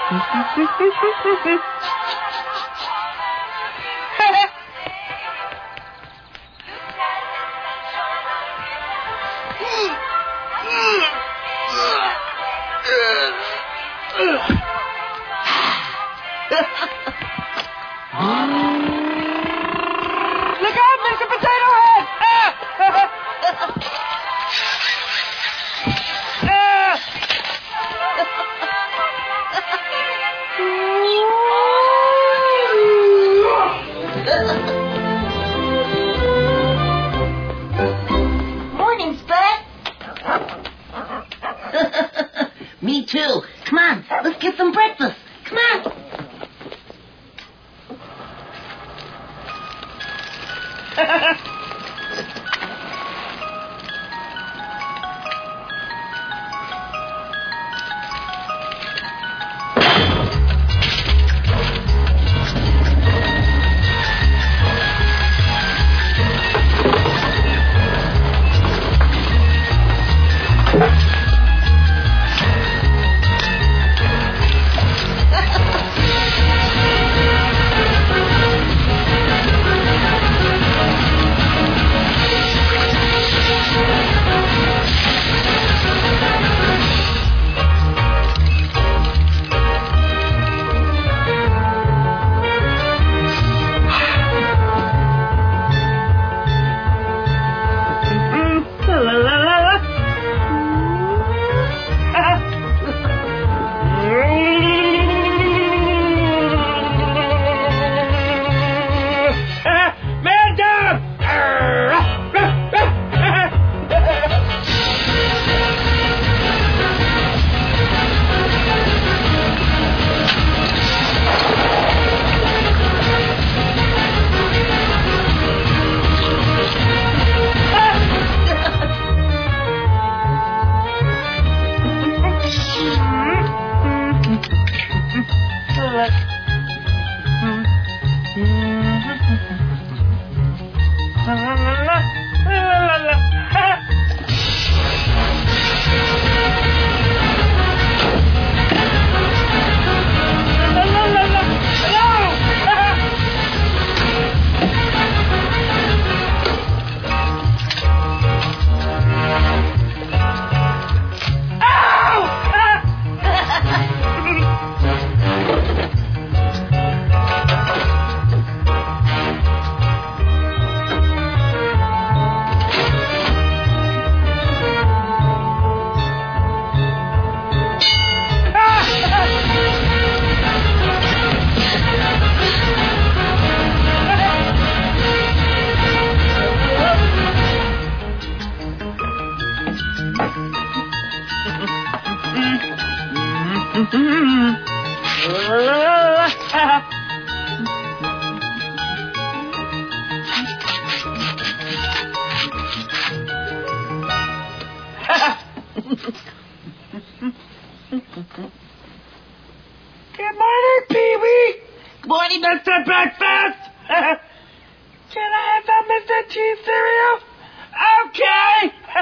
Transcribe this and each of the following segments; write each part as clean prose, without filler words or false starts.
Look out, Mr. Potato Head! Morning, Spud. Me too. Come on, let's get some breakfast. Come on. Good morning, Pee-wee. Good morning, Mr. Breakfast. Can I have some Mr. Cheese cereal? Okay.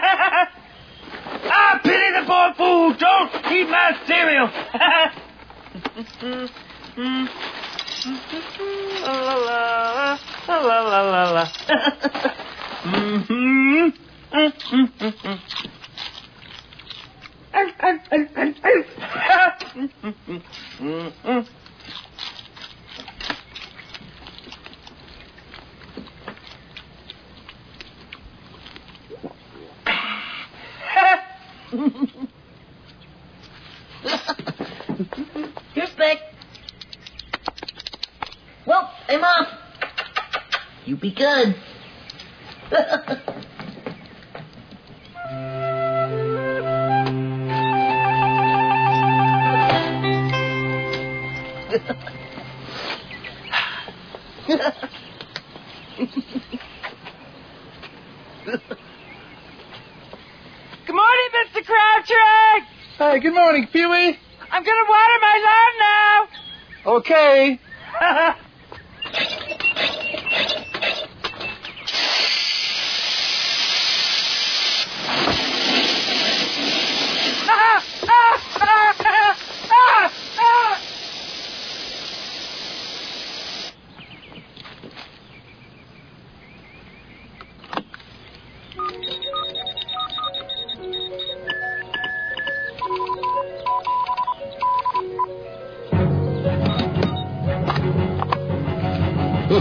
Pity the poor fool. Don't eat my cereal. La la la la la. Here's Beck. Well, I'm off. You be good. Good morning, Mr. Crabtree. Hey, good morning, Pee-wee. I'm going to water my lawn now. Okay.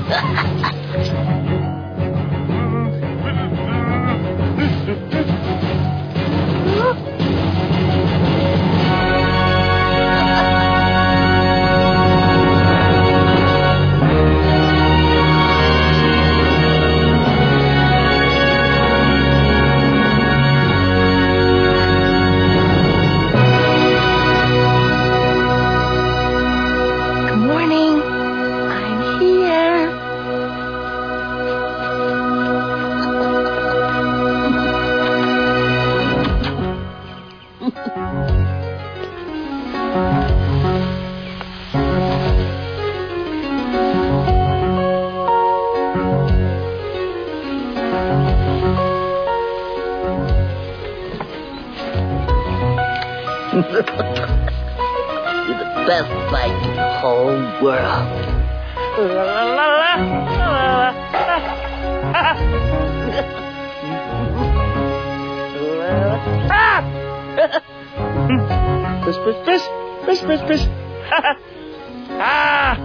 You're the best bike in the whole world. La la la la la. Fish, fish, fish, fish, fish, fish. Ah!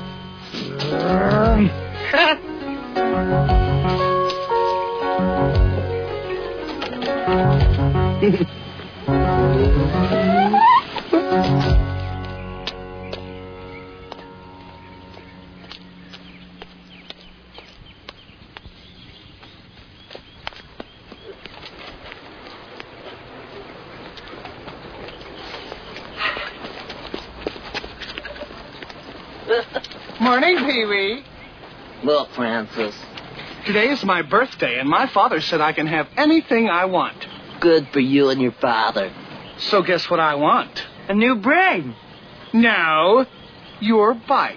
Morning, Pee-wee. Look, Francis. Today is my birthday, and my father said I can have anything I want. Good for you and your father. So guess what I want? A new brain. No, your bike.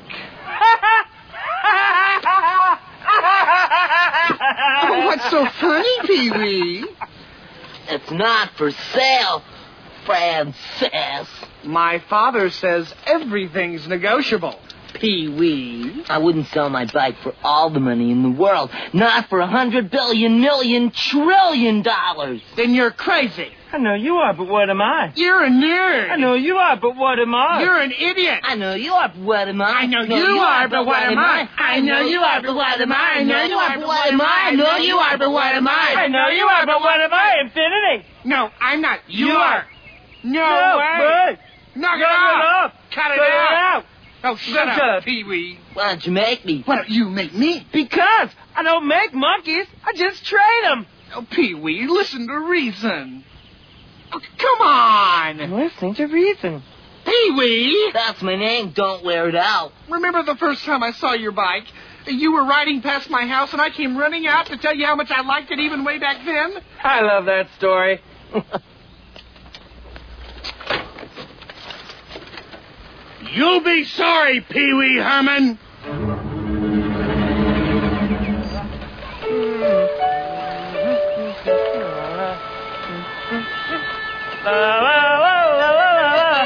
Oh, what's so funny, Pee-wee? It's not for sale, Francis. My father says everything's negotiable. Pee-wee. I wouldn't sell my bike for all the money in the world. Not for $100 billion, million, trillion dollars. Then you're crazy. I know you are, but what am I? You're a nerd. I know you are, but what am I? You're an idiot. I know you are, but what am I? I know you are, but what am I? I know you are, but what am I? I know you are, but what am I? I know you are, but what am I? I know you are, but what am I? Infinity. No, I'm not. You You are. No way. Way. Knock it Knock off. it off. Cut it Cut it out. out. Oh, shut Shut up, up. Pee-wee. Why don't you make me? Why don't you make me? Because I don't make monkeys. I just trade them. Oh, Pee-wee, listen to reason. Oh, come on. I'm listening to reason. Pee-wee. That's my name. Don't wear it out. Remember the first time I saw your bike? You were riding past my house, and I came running out to tell you how much I liked it even way back then? I love that story. You'll be sorry, Pee-wee Herman. La la la la la la la.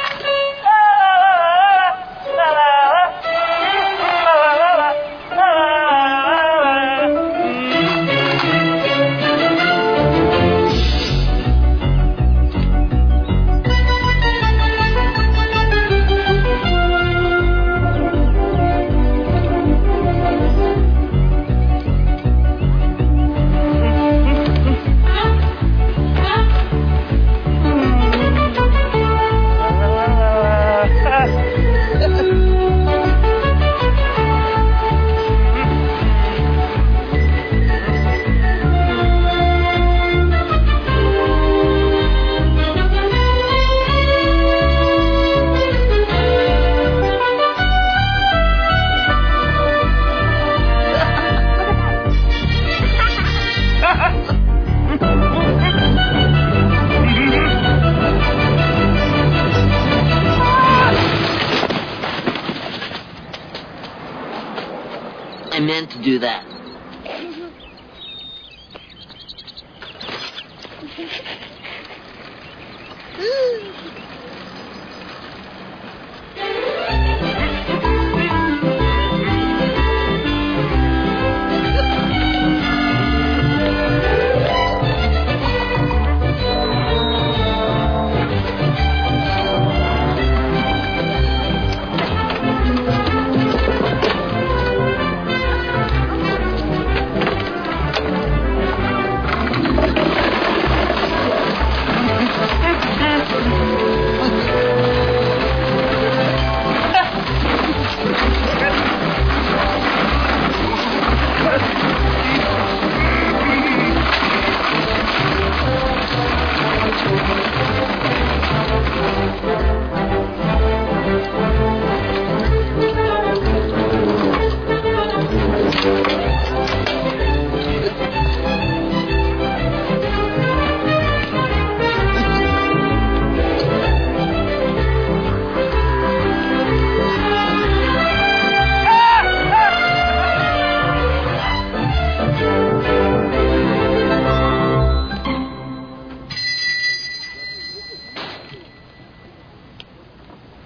I meant to do that.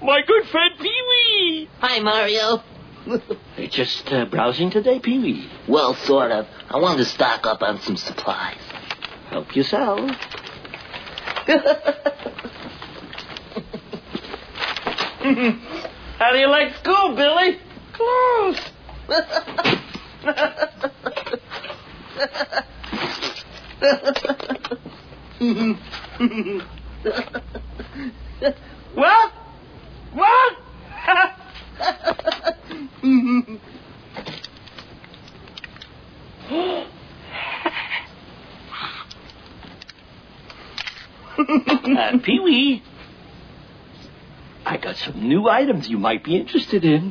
my good friend Pee-wee. Hi, Mario. Hey, just browsing today, Pee-wee? Well, sort of. I wanted to stock up on some supplies. Help yourself. How do you like school, Billy? Close. What? What? Pee-wee, I got some new items you might be interested in.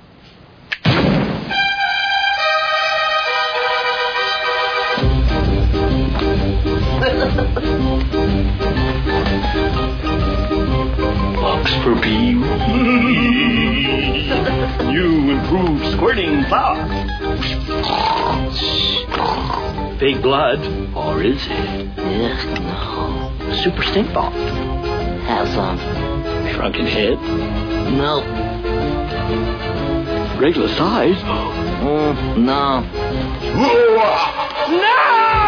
Box for Pee-wee. New improved squirting flour. Fake blood, or is it? Yeah, no. Super stink ball. Have some. Shrunken head. No. Regular size. No. No!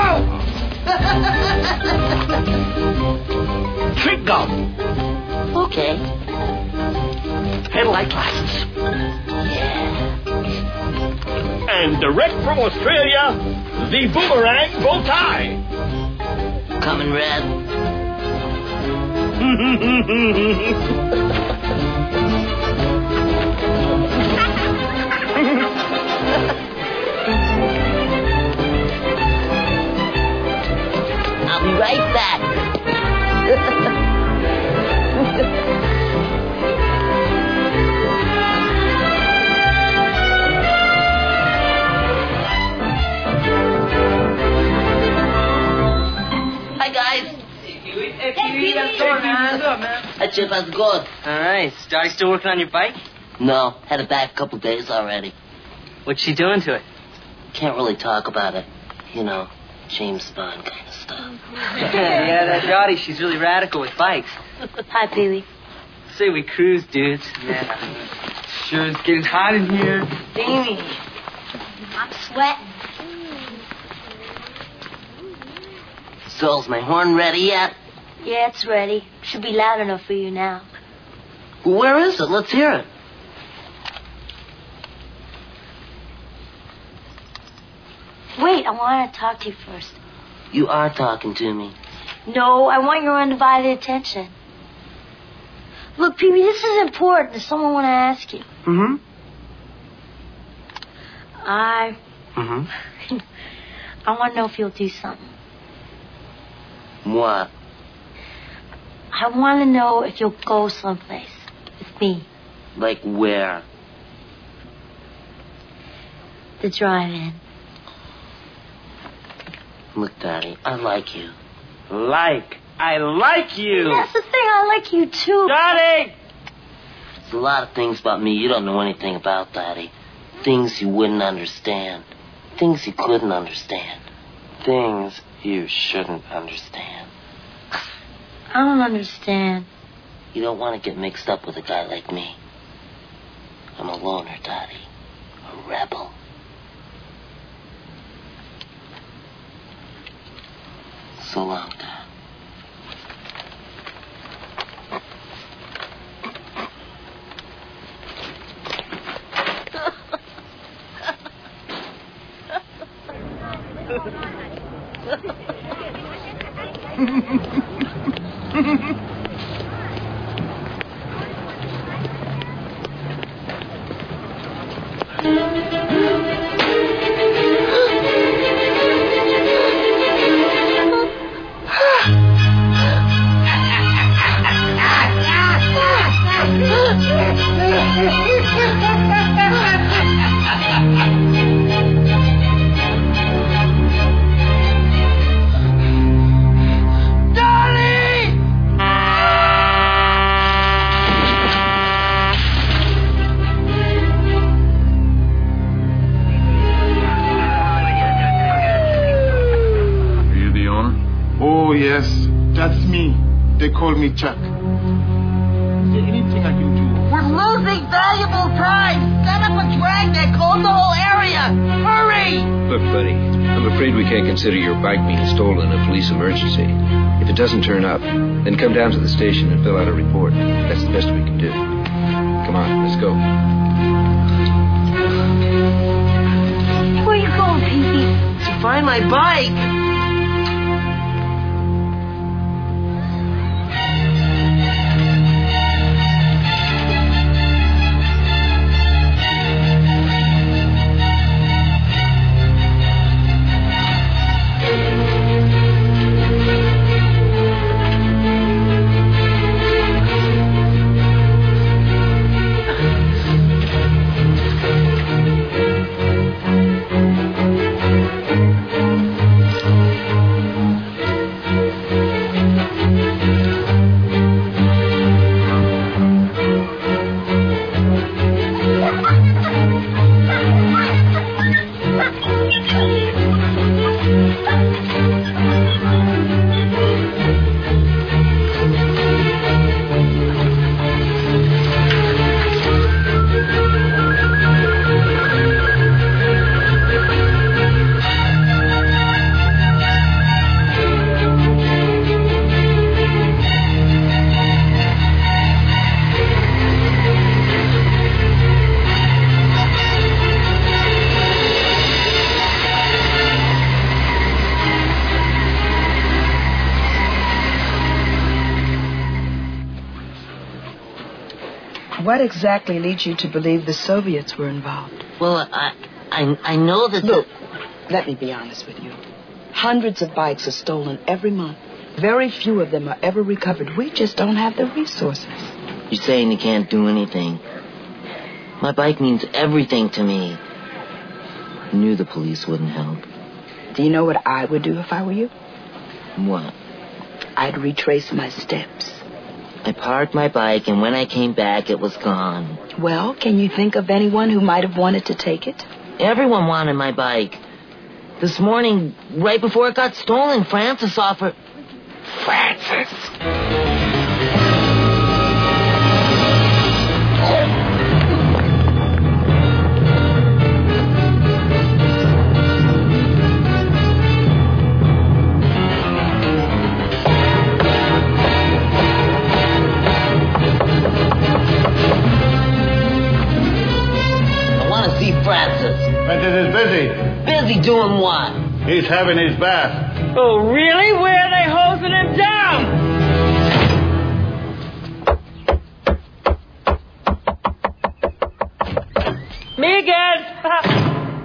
Trick gum. Okay. Headlight glasses. Yeah. And direct from Australia, the boomerang bow tie. Coming red. I'll be right back. Hi, guys. Hey, Pee-wee, what's going on? What's up, man? Hi, Chip. How's it going? All right. Is Dottie still working on your bike? No. Had it back a couple days already. What's she doing to it? Can't really talk about it. You know, James Bond kind of stuff. Yeah, that Dottie, she's really radical with bikes. Hi, Pee-wee. Say we cruise, dudes. Yeah. Sure is getting hot in here. Steamy. I'm sweating. So, is my horn ready yet? Yeah, it's ready. Should be loud enough for you now. Where is it? Let's hear it. Wait, I want to talk to you first. You are talking to me. No, I want your undivided attention. Look, Pee-wee, this is important. There's something I want to ask you. Mm-hmm. I Mm-hmm. want to know if you'll do something. What? I want to know if you'll go someplace with me. Like where? The drive-in. Look, Daddy, I like you. I like you. That's the thing. I like you, too. Dottie! There's a lot of things about me you don't know anything about, Daddy. Things you wouldn't understand. Things you couldn't understand. Things you shouldn't understand. I don't understand. You don't want to get mixed up with a guy like me. I'm a loner, Daddy. A rebel. So long, Dad. Oh, yes, that's me. They call me Chuck. Is there anything I can do valuable time. Set up a dragnet. Close the whole area. Hurry! Look, buddy, I'm afraid we can't consider your bike being stolen a police emergency. If it doesn't turn up, then come down to the station and fill out a report. That's the best we can do. Come on, let's go. Where are you going, Pee-Wee? To find my bike. What exactly leads you to believe the Soviets were involved? Well, I know that... Look, let me be honest with you. Hundreds of bikes are stolen every month. Very few of them are ever recovered. We just don't have the resources. You're saying you can't do anything? My bike means everything to me. I knew the police wouldn't help. Do you know what I would do if I were you? What? I'd retrace my steps. I parked my bike, and when I came back, it was gone. Well, can you think of anyone who might have wanted to take it? Everyone wanted my bike. This morning, right before it got stolen, Francis offered... Francis! Francis is busy. Busy doing what? He's having his bath. Oh, really? Where are they hosing him down? Me again.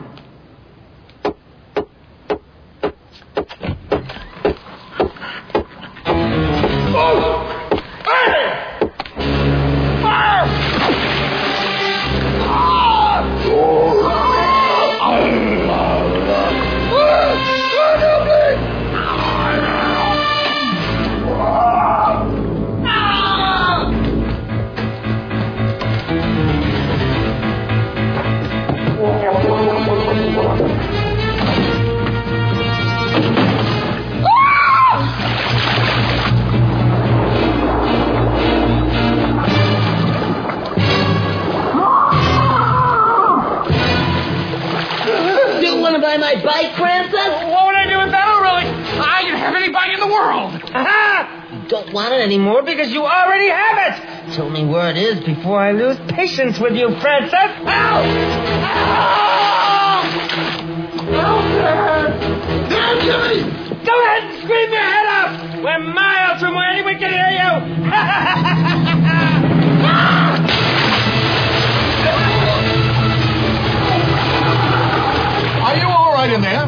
My bike, Francis? What would I do with that, O'Reilly? I can have any bike in the world. You don't want it anymore because you already have it. Tell me where it is before I lose patience with you, Francis. Help! Help! Damn, Jimmy! Go ahead and scream your head off. We're miles from where anyone can hear you. Are you all right in there?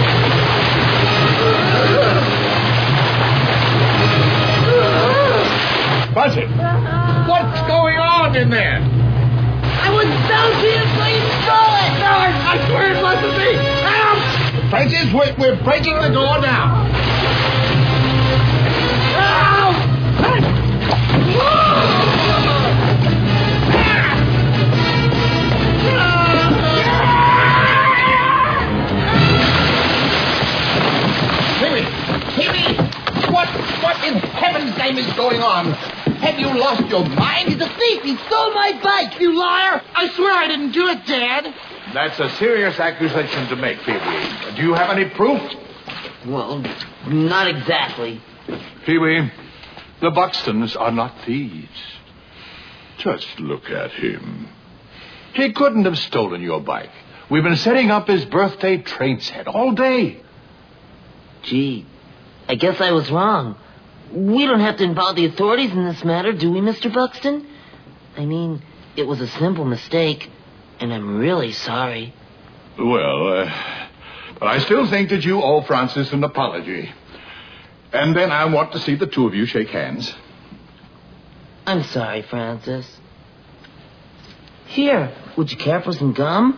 Francis, what's going on in there? I was bouncing so you stole it! No, I swear it wasn't me! Help! Francis, we're breaking the door now. Timmy, what in heaven's name is going on? Have you lost your mind? He's a thief! He stole my bike, you liar! I swear I didn't do it, Dad. That's a serious accusation to make, Pee-wee. Do you have any proof? Well, not exactly. Pee-wee, the Buxtons are not thieves. Just look at him. He couldn't have stolen your bike. We've been setting up his birthday train set all day. Gee, I guess I was wrong. We don't have to involve the authorities in this matter, do we, Mr. Buxton? I mean, it was a simple mistake, and I'm really sorry. Well, but I still think that you owe Francis an apology. And then I want to see the two of you shake hands. I'm sorry, Francis. Here, would you care for some gum?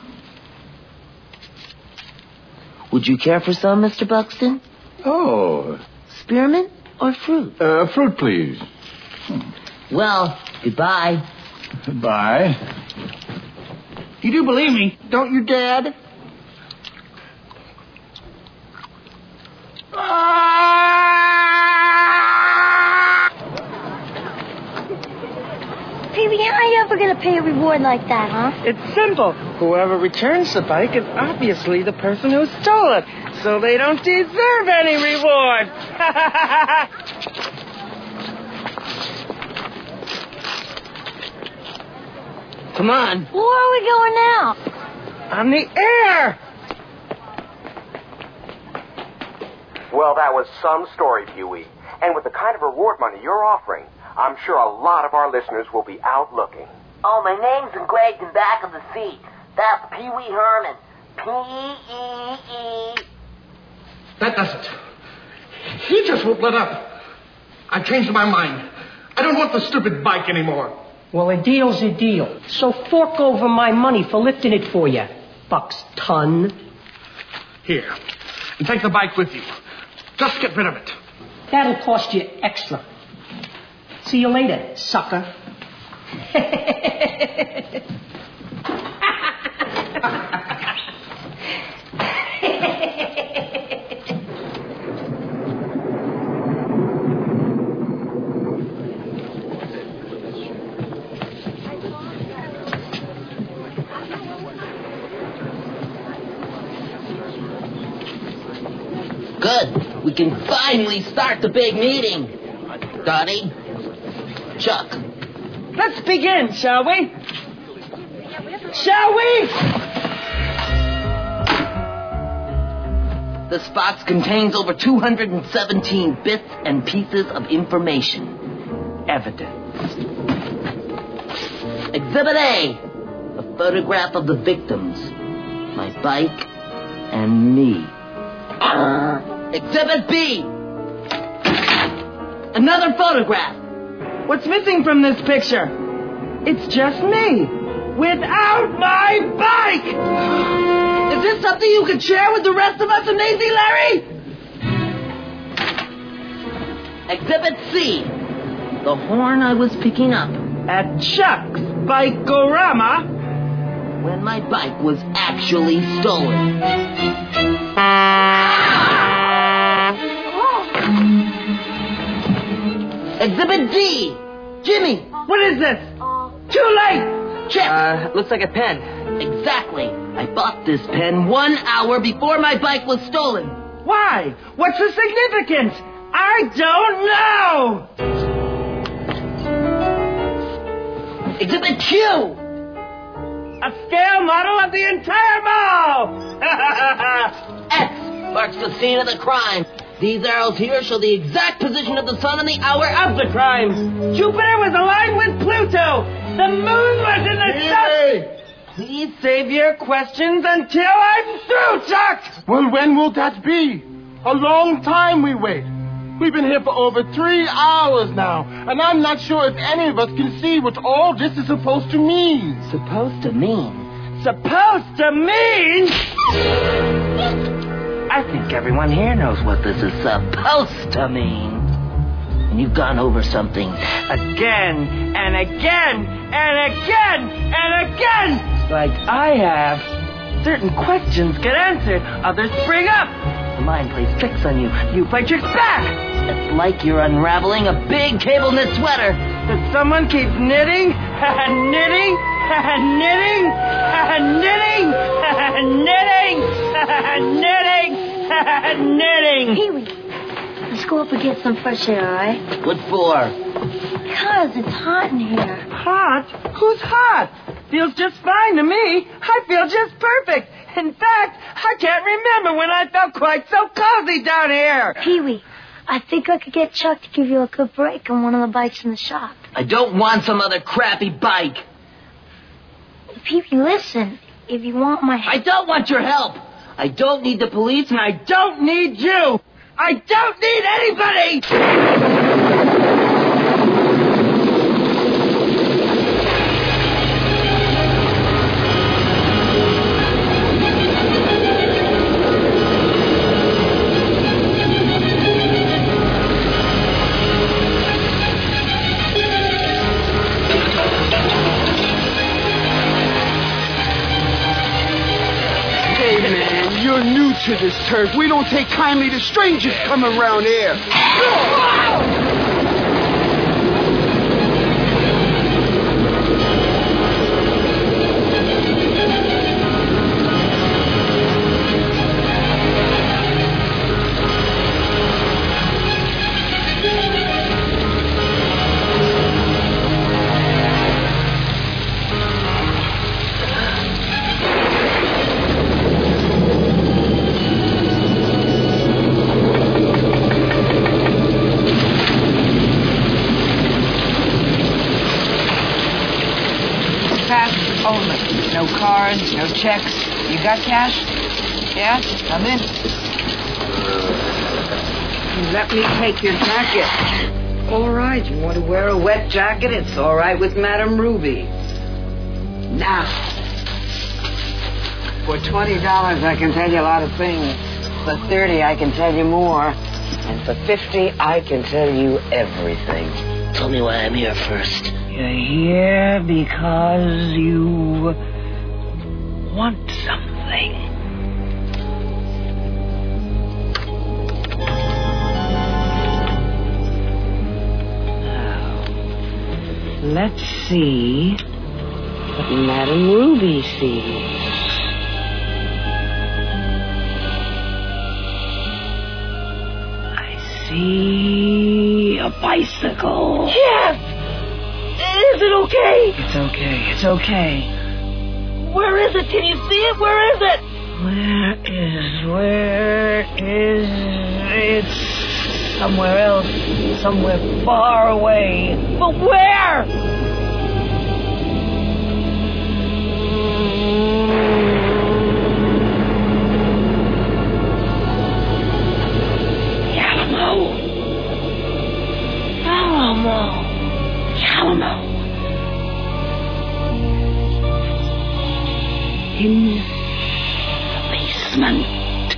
Would you care for some, Mr. Buxton? Oh. Spearmint or fruit? Fruit, please. Well, goodbye. Goodbye. You do believe me, don't you, Dad? Pee-wee, how are you ever going to pay a reward like that, huh? It's simple. Whoever returns the bike is obviously the person who stole it, so they don't deserve any reward. Come on. Where are we going now? On the air! Well, that was some story, Pee-wee. And with the kind of reward money you're offering, I'm sure a lot of our listeners will be out looking. Oh, my name's engraved in back of the seat. That's Pee Wee Herman. P-E-E. That does it. He just won't let up. I've changed my mind. I don't want the stupid bike anymore. Well, a deal's a deal. So fork over my money for lifting it for you, Buxton. Here. And take the bike with you. Just get rid of it. That'll cost you extra. See you later, sucker. Good. We can finally start the big meeting. Dottie? Chuck. Let's begin, shall we? Shall we? This box contains over 217 bits and pieces of information. Evidence. Exhibit A. A photograph of the victims. My bike and me. Exhibit B. Another photograph. What's missing from this picture? It's just me. Without my bike! Is this something you can share with the rest of us, Amazing Larry? Exhibit C. The horn I was picking up. At Chuck's Bike-O-Rama. When my bike was actually stolen. Exhibit D. Jimmy. What is this? Too late! Check. Looks like a pen. Exactly. I bought this pen 1 hour before my bike was stolen. Why? What's the significance? I don't know! Exhibit Q. A scale model of the entire mall! X marks the scene of the crime. These arrows here show the exact position of the sun and the hour of the crime. Jupiter was aligned with Pluto. The moon was in the south. Please save your questions until I'm through, Chuck. Well, when will that be? A long time we wait. We've been here for over 3 hours now, and I'm not sure if any of us can see what all this is supposed to mean. Supposed to mean? Supposed to mean? I think everyone here knows what this is supposed to mean. And you've gone over something again and again and again and again. Like I have. Certain questions get answered, others spring up. The mind plays tricks on you. You play tricks back. It's like you're unraveling a big cable knit sweater. that someone keeps knitting and knitting and knitting and knitting and knitting and knitting and knitting. Pee-wee, let's go up and get some fresh air, all right? What for? Because it's hot in here. Hot? Who's hot? Feels just fine to me. I feel just perfect. In fact, I can't remember when I felt quite so cozy down here. Pee-wee, I think I could get Chuck to give you a good break on one of the bikes in the shop. I don't want some other crappy bike. Pee-wee, listen. If you want my help... I don't want your help. I don't need the police, and I don't need you. I don't need anybody. To this turf. We don't take kindly to strangers coming around here. Only. No cards, no checks. You got cash? Yeah? Come in. Let me take your jacket. All right, you want to wear a wet jacket? It's all right with Madame Ruby. Now, for $20, I can tell you a lot of things. For $30, I can tell you more. And for $50, I can tell you everything. Tell me why I'm here first. You're here because you want something. Now, let's see what Madame Ruby sees. I see a bicycle. Yes! Is it okay? It's okay. It's okay. Where is it? Can you see it? Where is it? Where is it's somewhere else, somewhere far away. But where? Alamo. In the basement.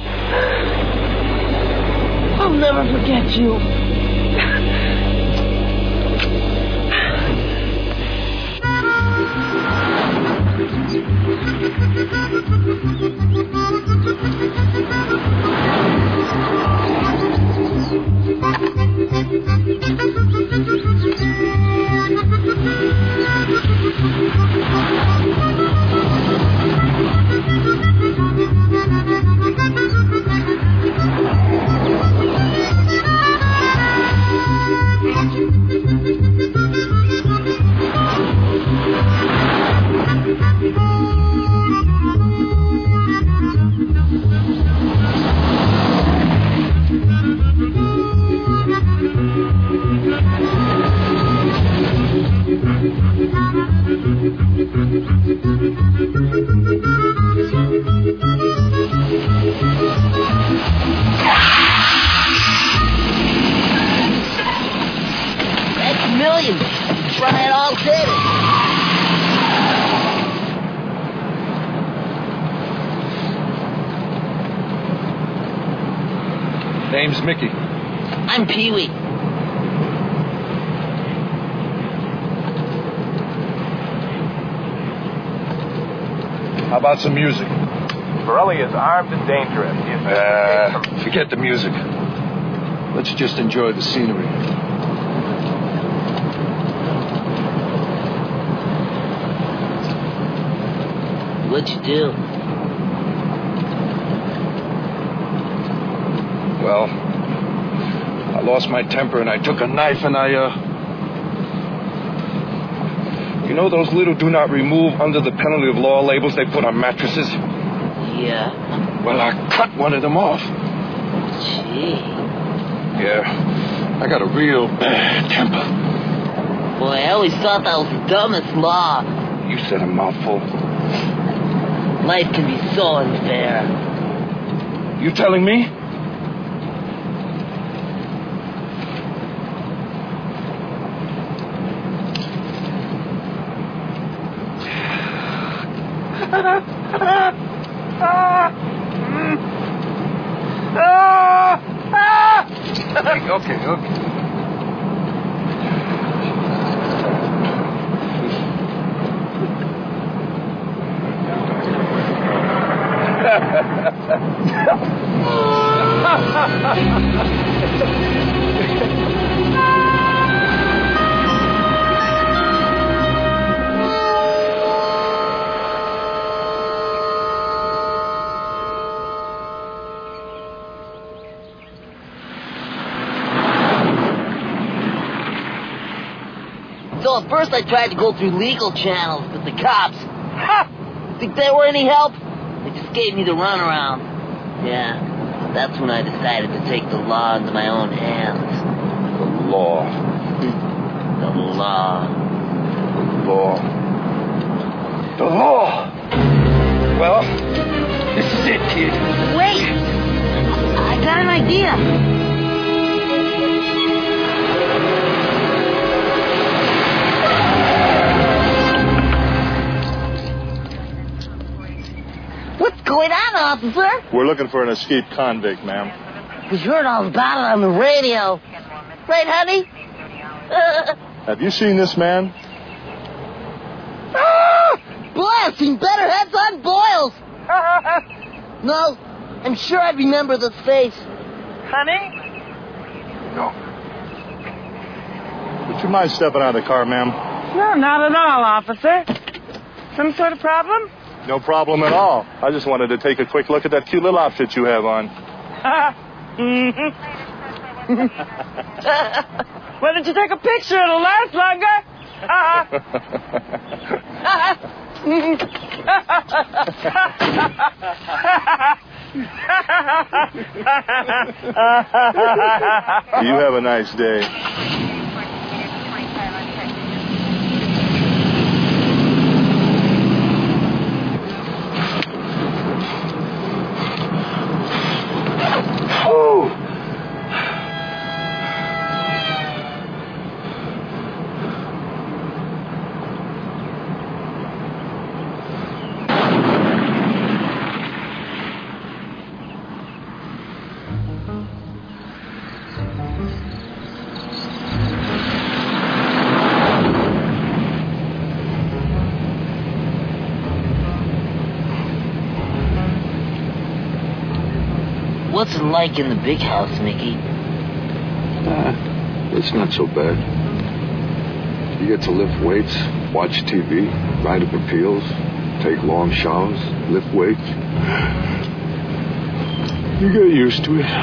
I'll never forget you. Name's Mickey. I'm Pee-wee. How about some music? Borelli is armed and dangerous. Forget the music. Let's just enjoy the scenery. What'd you do? Well, I lost my temper and I took a knife and You know those little do not remove under the penalty of law labels they put on mattresses? Yeah. Well, I cut one of them off. Gee. Yeah, I got a real bad temper. Boy, I always thought that was the dumbest law. You said a mouthful. Life can be so unfair. You telling me? Okay. So at first I tried to go through legal channels, but the cops, think they were any help? They just gave me the runaround. Yeah, that's when I decided to take the law into my own hands. The law. The law. The law. Well, this is it, kid. Wait! I got an idea. What's going on, officer? We're looking for an escaped convict, ma'am. We heard all about it on the radio. Right, honey? Have you seen this man? Boy, I've seen better heads on boils. No, I'm sure I'd remember this face. Honey? No. Would you mind stepping out of the car, ma'am? No, not at all, officer. Some sort of problem? No problem at all. I just wanted to take a quick look at that cute little outfit you have on. Why didn't you take a picture? It'll last longer. You have a nice day. What's it like in the big house, Mickey? It's not so bad. You get to lift weights, watch TV, write up appeals, take long showers, lift weights. You get used to it.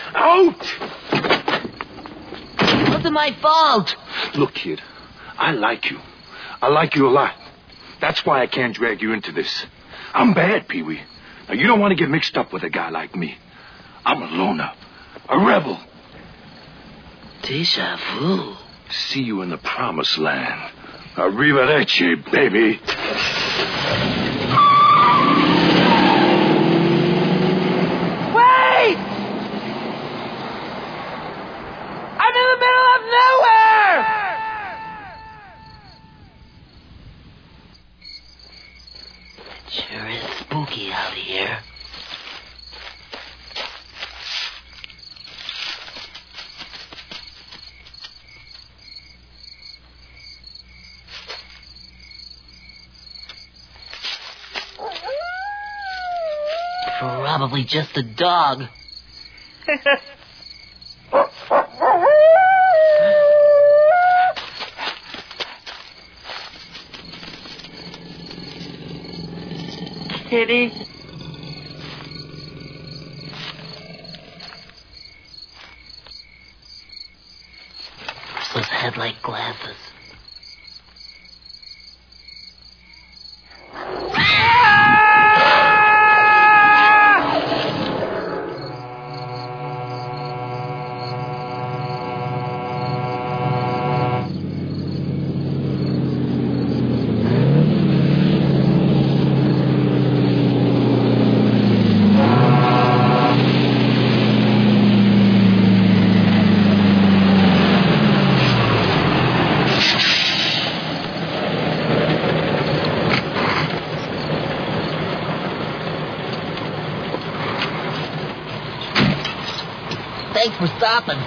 Out! Wasn't my fault. Look, kid, I like you. I like you a lot. That's why I can't drag you into this. I'm bad, Pee-wee. Now, you don't want to get mixed up with a guy like me. I'm a loner, a rebel. Deja vu. See you in the promised land. Arrivederci, baby. Wait! I'm in the middle of nowhere! Sure is spooky out here. Probably just a dog. Kitty. Where's those headlight glasses? Thanks for stopping.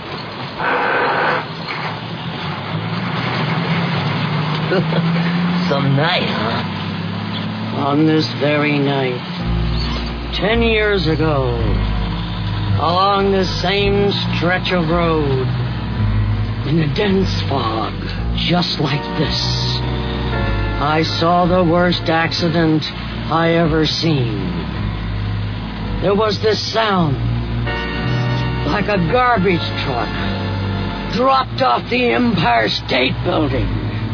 Some night, huh? On this very night, 10 years ago, along this same stretch of road, in a dense fog, just like this, I saw the worst accident I ever seen. There was this sound, like a garbage truck dropped off the Empire State Building.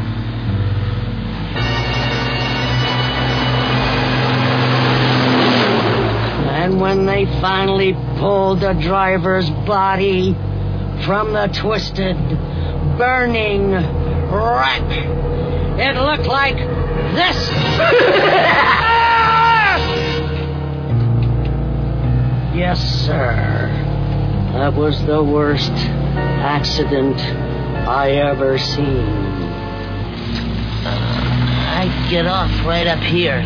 And when they finally pulled the driver's body from the twisted, burning wreck, it looked like this. Yes, sir. That was the worst accident I ever seen. I'd get off right up here.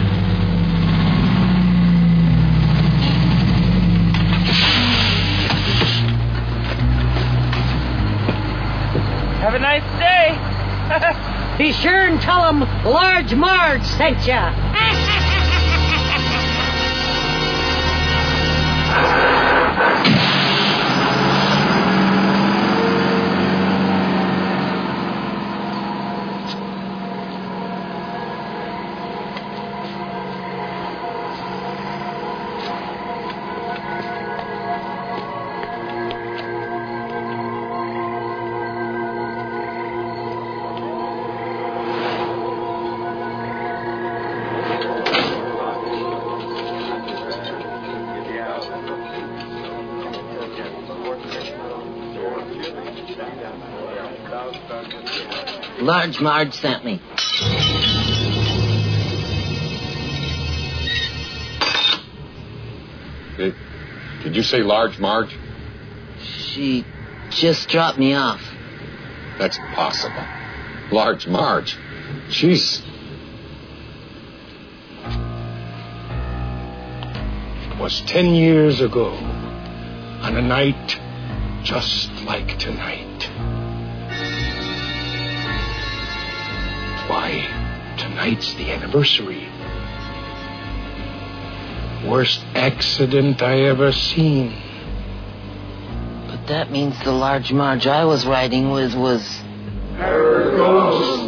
Have a nice day. Be sure and tell them Large Marge sent ya. Large Marge sent me. Did you say Large Marge? She just dropped me off. That's impossible. Large Marge. She's... It was 10 years ago, on a night just like tonight. Why, tonight's the anniversary. Worst accident I ever seen. But that means the Large Marge I was riding with was... Her ghost.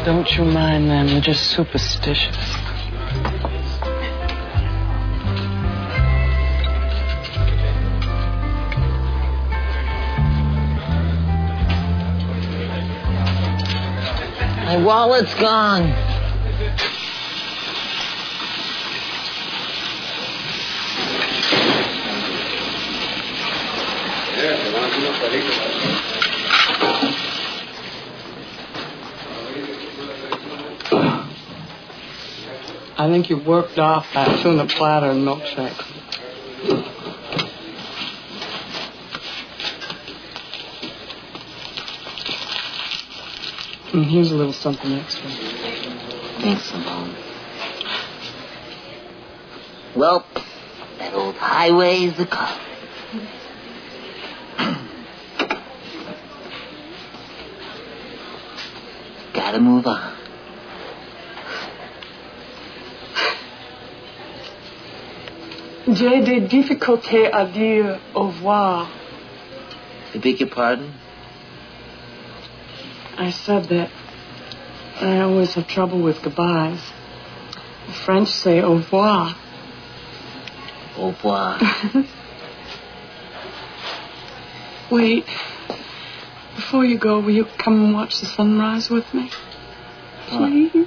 Don't you mind them. They're just superstitious. My wallet's gone. I think you worked off that tuna platter and milkshake. And here's a little something extra. Thanks, Simone. Well, that old highway's a car. Gotta move on. J'ai des difficultés à dire au revoir. I beg your pardon? I said that I always have trouble with goodbyes. The French say au revoir. Au revoir. Wait. Before you go, will you come and watch the sunrise with me? Please?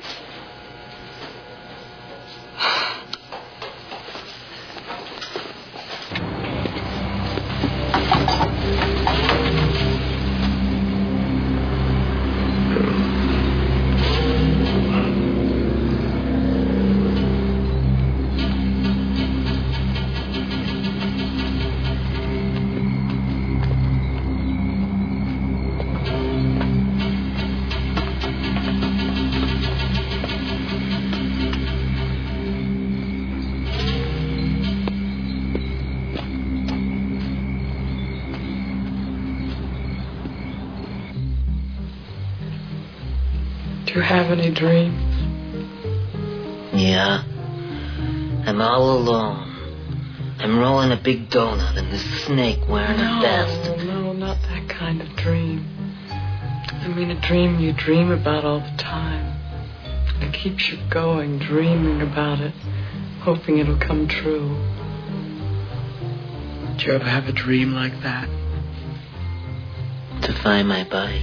Do you have any dreams? Yeah. I'm all alone. I'm rolling a big donut and this snake wearing a vest. No, not that kind of dream. I mean a dream you dream about all the time. It keeps you going, dreaming about it, hoping it'll come true. Did you ever have a dream like that? To find my bike.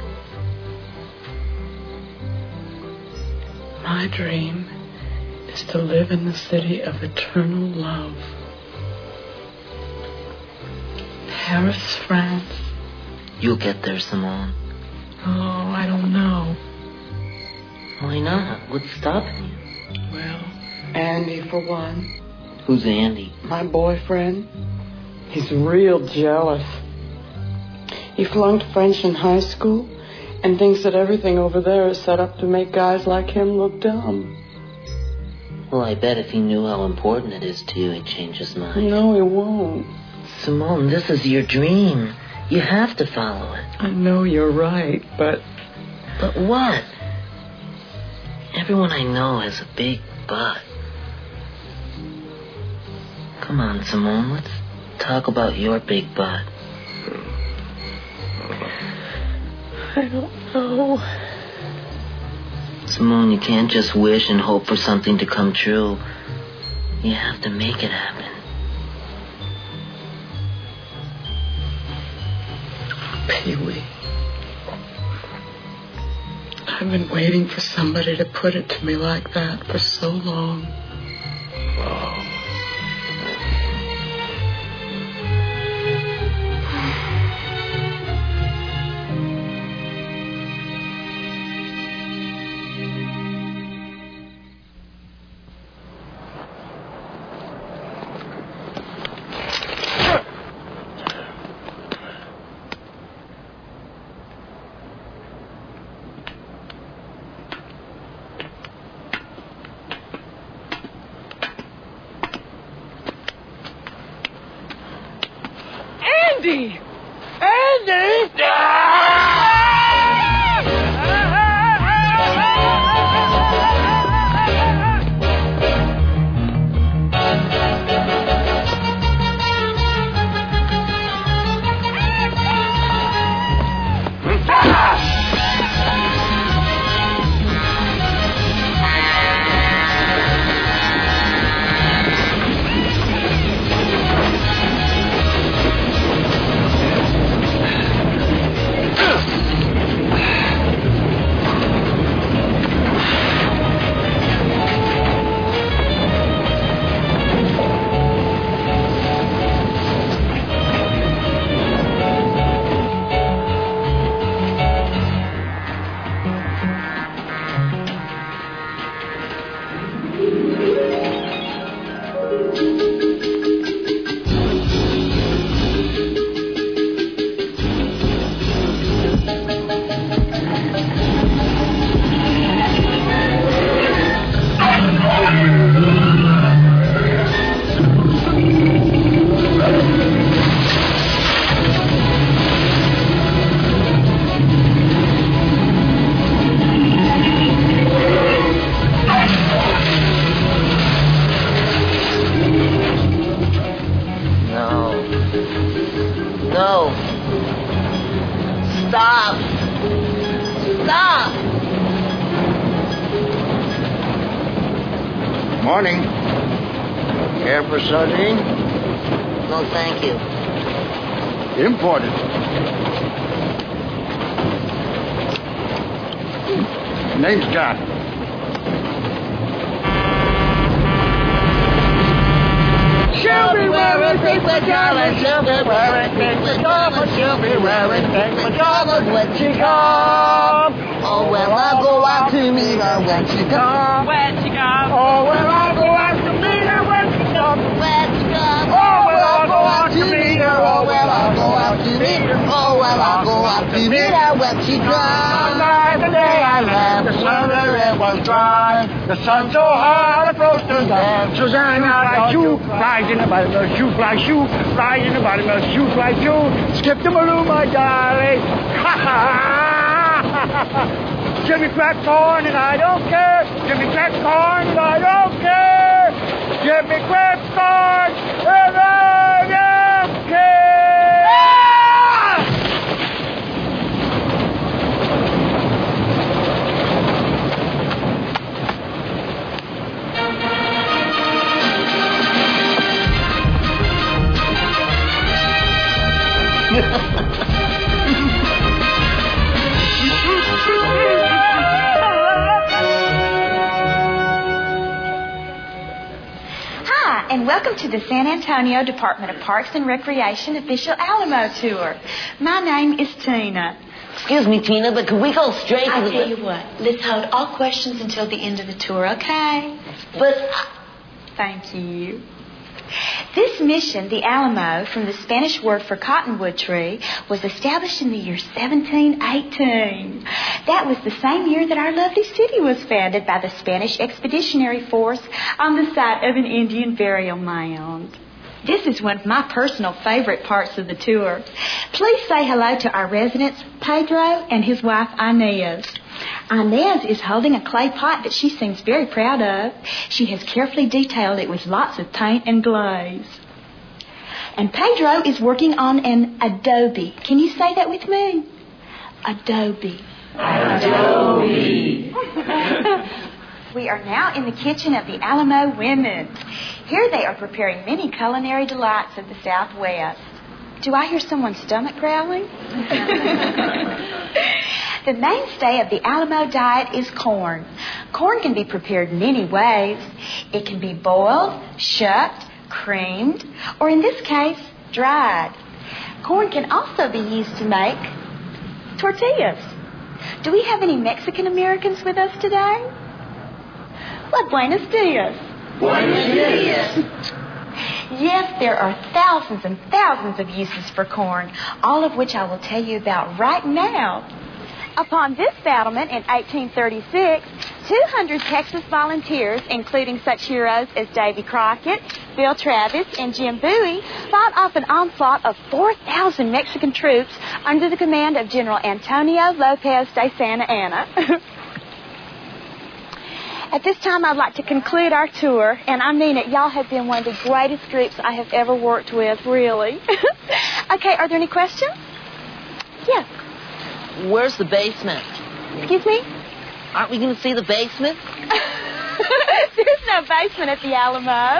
My dream is to live in the city of eternal love. Paris, France. You'll get there, Simone. Oh, I don't know. Why not? What's stopping you? Well, Andy, for one. Who's Andy? My boyfriend. He's real jealous. He flunked French in high school and thinks that everything over there is set up to make guys like him look dumb. Well, I bet if he knew how important it is to you, he'd change his mind. No, he won't. Simone, this is your dream. You have to follow it. I know you're right, but... But what? Everyone I know has a big butt. Come on, Simone, let's talk about your big butt. I don't know. Simone, you can't just wish and hope for something to come true. You have to make it happen. Pee-wee. I've been waiting for somebody to put it to me like that for so long. Morning. Care for sardine? No, thank you. Imported. Name's John. She'll be wearing pink pajamas, she'll be wearing pink pajamas, she'll be wearing pink pajamas when she comes. Oh, well, I'll go out to meet her when she comes. When she comes. Oh, well, I'll go out to meet her when she comes. When she comes. Oh, well, I'll go out to meet her. Oh, well, I'll go out to meet her. Oh, well, I'll go out to meet her when she comes. The day I left, the summer it was dry. The sun so hot, it froze to death. Susanna, fly shoe, flies in the bottom of the shoe, fly shoe, flies in the bottom of the shoe, fly shoe. Skip the balloon, my darling. Ha ha! Jimmy crack corn and I don't care. Jimmy crack corn and I don't care. Jimmy crack corn and I don't care. Hi, and welcome to the San Antonio Department of Parks and Recreation official Alamo tour. My name is Tina. Excuse me, Tina, but could we go straight to the... I'll tell you what, let's hold all questions until the end of the tour, okay? But... Thank you. This mission, the Alamo, from the Spanish word for cottonwood tree, was established in the year 1718. That was the same year that our lovely city was founded by the Spanish Expeditionary Force on the site of an Indian burial mound. This is one of my personal favorite parts of the tour. Please say hello to our residents, Pedro and his wife, Inez. Inez is holding a clay pot that she seems very proud of. She has carefully detailed it with lots of paint and glaze. And Pedro is working on an adobe. Can you say that with me? Adobe. Adobe. We are now in the kitchen of the Alamo Women. Here they are preparing many culinary delights of the Southwest. Do I hear someone's stomach growling? The mainstay of the Alamo diet is corn. Corn can be prepared many ways. It can be boiled, shucked, creamed, or in this case, dried. Corn can also be used to make tortillas. Do we have any Mexican Americans with us today? Well, buenos dias. Buenos dias. Yes, there are thousands and thousands of uses for corn, all of which I will tell you about right now. Upon this settlement in 1836, 200 Texas volunteers, including such heroes as Davy Crockett, Bill Travis, and Jim Bowie, fought off an onslaught of 4,000 Mexican troops under the command of General Antonio Lopez de Santa Anna. At this time, I'd like to conclude our tour, and I mean it. Y'all have been one of the greatest groups I have ever worked with, really. Okay, are there any questions? Yes. Where's the basement? Excuse me? Aren't we going to see the basement? There's no basement at the Alamo.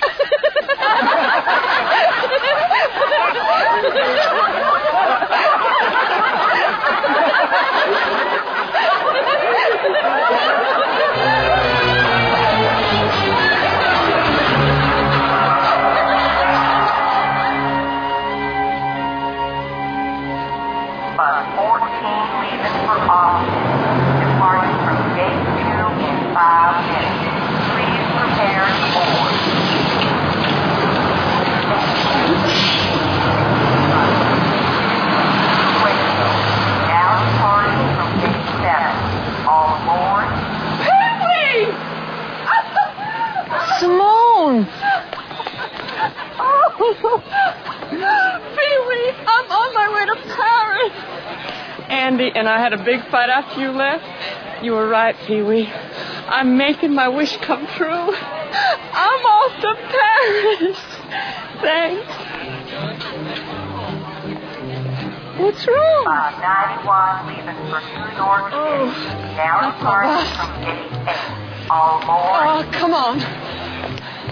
Bus 14 leaving for Austin. Departing from Gate 2 in 5 minutes. Please prepare to board. Now departing from Gate 7. All aboard. Pee-wee! Simone! Pee-wee, I'm on my way to Paris. Andy and I had a big fight after you left. You were right, Pee-wee. I'm making my wish come true. I'm off to Paris. Thanks. What's wrong? 91 leaving for New York City. Now departing from Gate 8. All aboard. Oh, come on.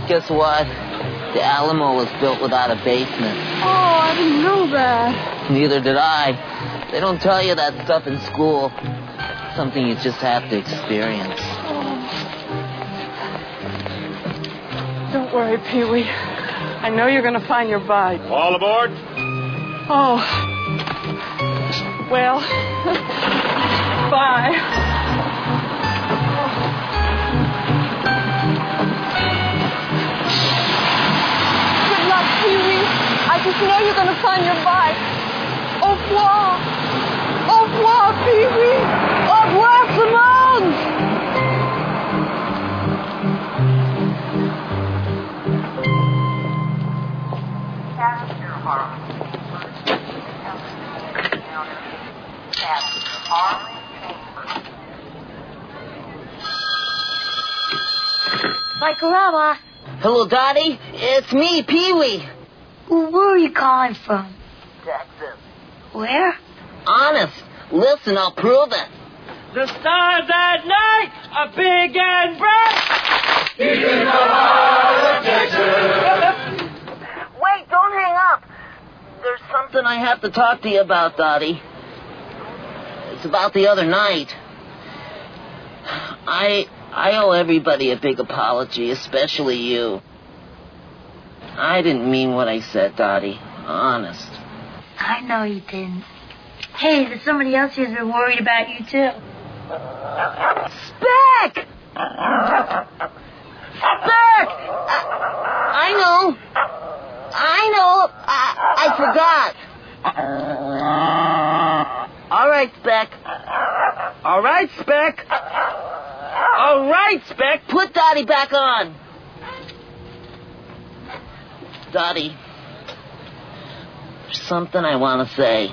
Guess what? The Alamo was built without a basement. Oh, I didn't know that. Neither did I. They don't tell you that stuff in school. Something you just have to experience. Don't worry, Pee-wee. I know you're going to find your bike. All aboard? Oh. Well, bye. Good luck, Pee-wee. I just know you're going to find your bike. Au revoir. Au revoir, Pee-wee. Au revoir, Simone. Vikarama. Hello, Dottie. It's me, Pee-wee. Where are you calling from? Texas. Where? Honest. Listen, I'll prove it. The stars at night are big and bright. Deep in the heart of Texas. Wait, don't hang up. There's something I have to talk to you about, Dottie. It's about the other night. I owe everybody a big apology, especially you. I didn't mean what I said, Dottie. Honest. I know you didn't. Hey, there's somebody else who's been worried about you, too. Speck! Speck! I know. I forgot. All right, Speck. All right, Speck. Put Dottie back on. Dottie, there's something I want to say.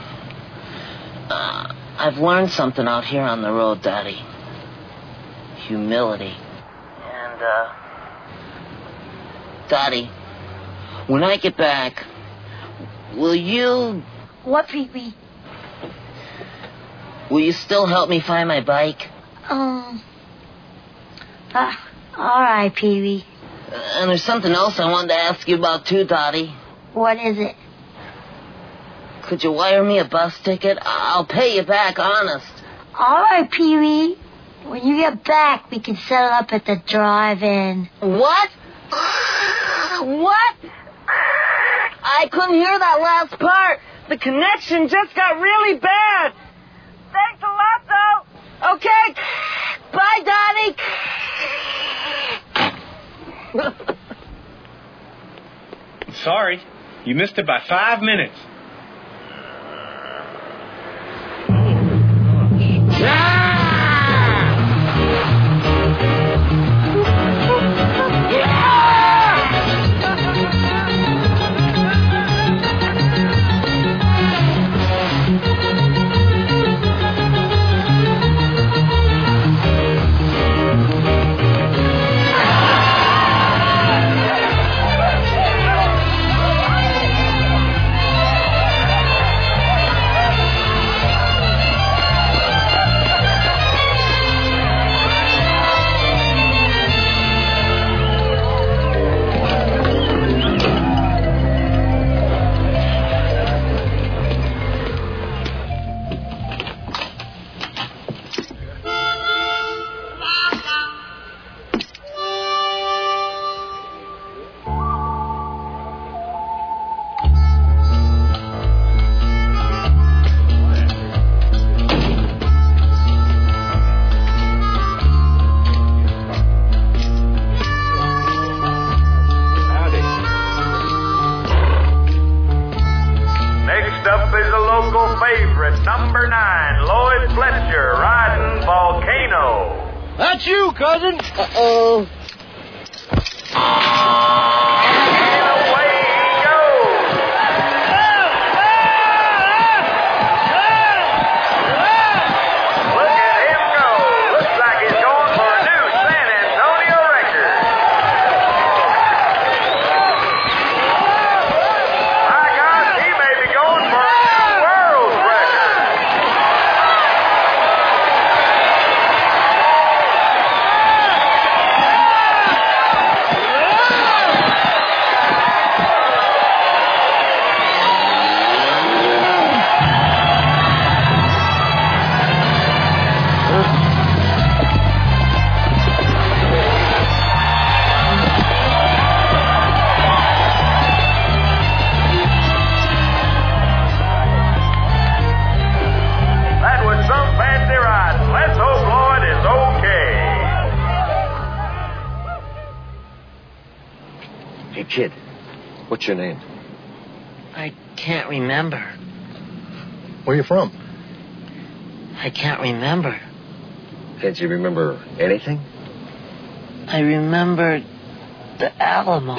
I've learned something out here on the road, Dottie. Humility. And, Dottie, when I get back, will you... What, Pee-wee? Will you still help me find my bike? All right, Pee-wee. And there's something else I wanted to ask you about, too, Dottie. What is it? Could you wire me a bus ticket? I'll pay you back, honest. All right, Pee-wee. When you get back, we can set it up at the drive-in. What? What? I couldn't hear that last part. The connection just got really bad. Thanks a lot, though. Okay. Bye, Dottie. Sorry. You missed it by 5 minutes. Number 9, Lloyd Fletcher, riding Volcano. That's you, cousin. Uh-oh. And away he goes. Look at him go. Looks like he's going for a new San Antonio record. My gosh, he may be going for a new world record. Hey, kid, what's your name? I can't remember. Where you from? I can't remember. Can't you remember anything? I remember the Alamo.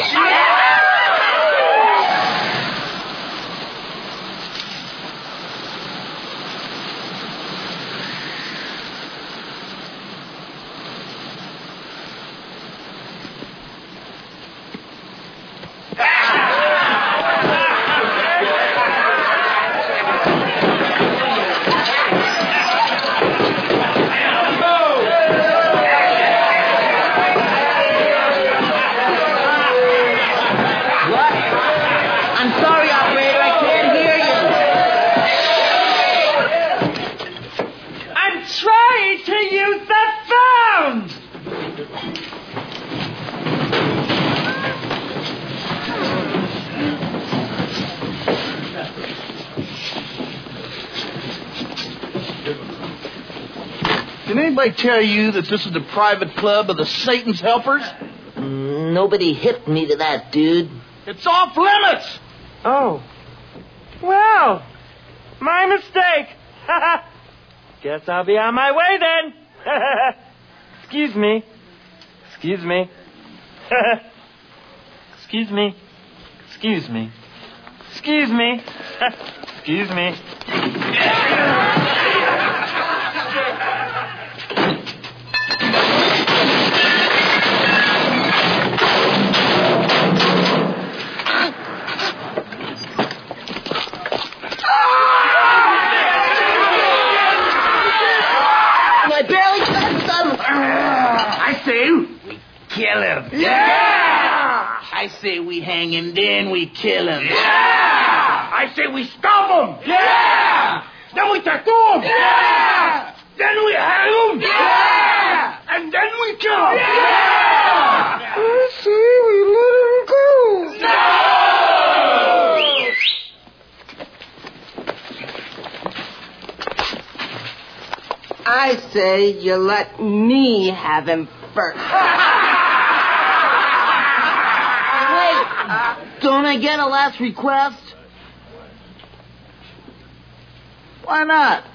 Did anybody tell you that this is the private club of the Satan's Helpers? Nobody hipped me to that, dude. It's off limits! Oh. Well, my mistake. Guess I'll be on my way then. Excuse me. Excuse me. Excuse me. Excuse me. Excuse me. Excuse me. I say we kill him. Yeah! I say we hang him, then we kill him. Yeah! I say we stop him. Yeah! Then we tattoo him. Yeah! Then we hang him. Yeah! And then we kill him. Yeah! I say we let him go. No! I say you let me have him first. Wait, don't I get a last request? Why not?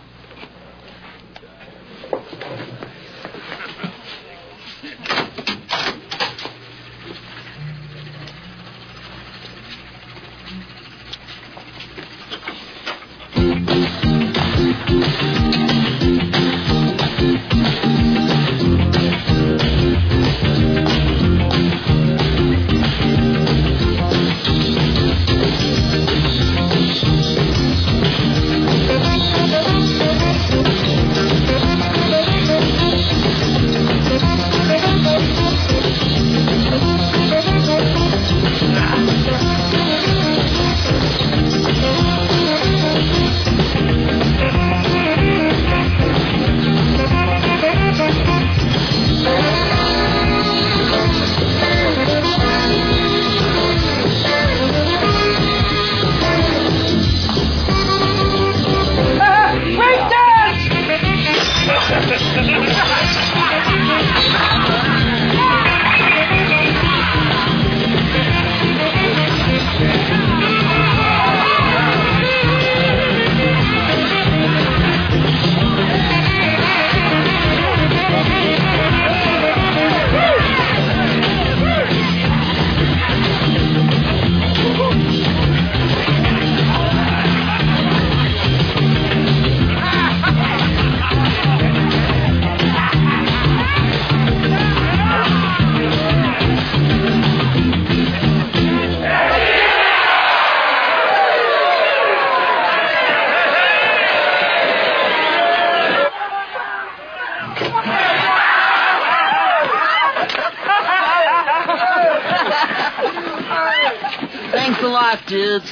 Thanks a lot, dudes.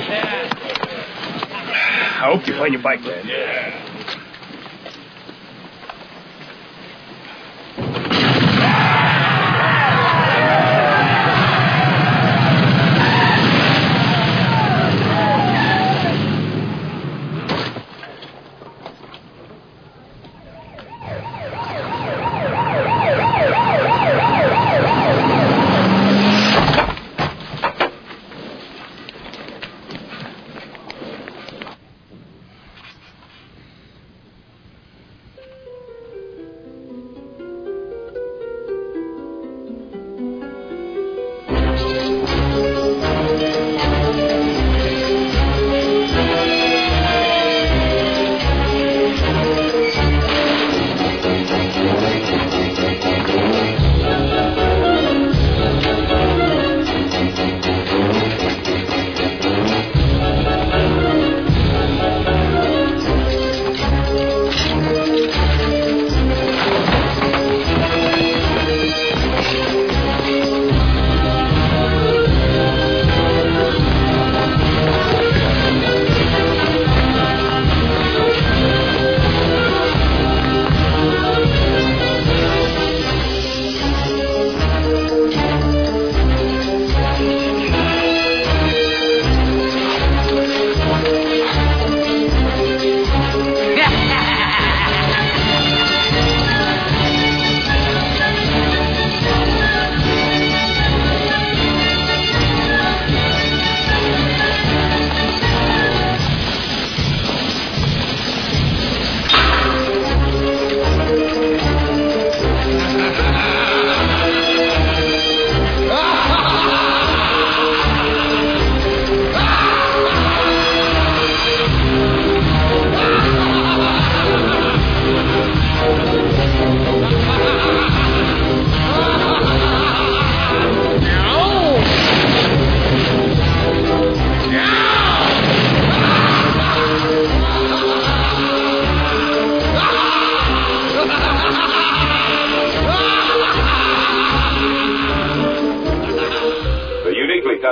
I hope you find your bike, man. Yeah.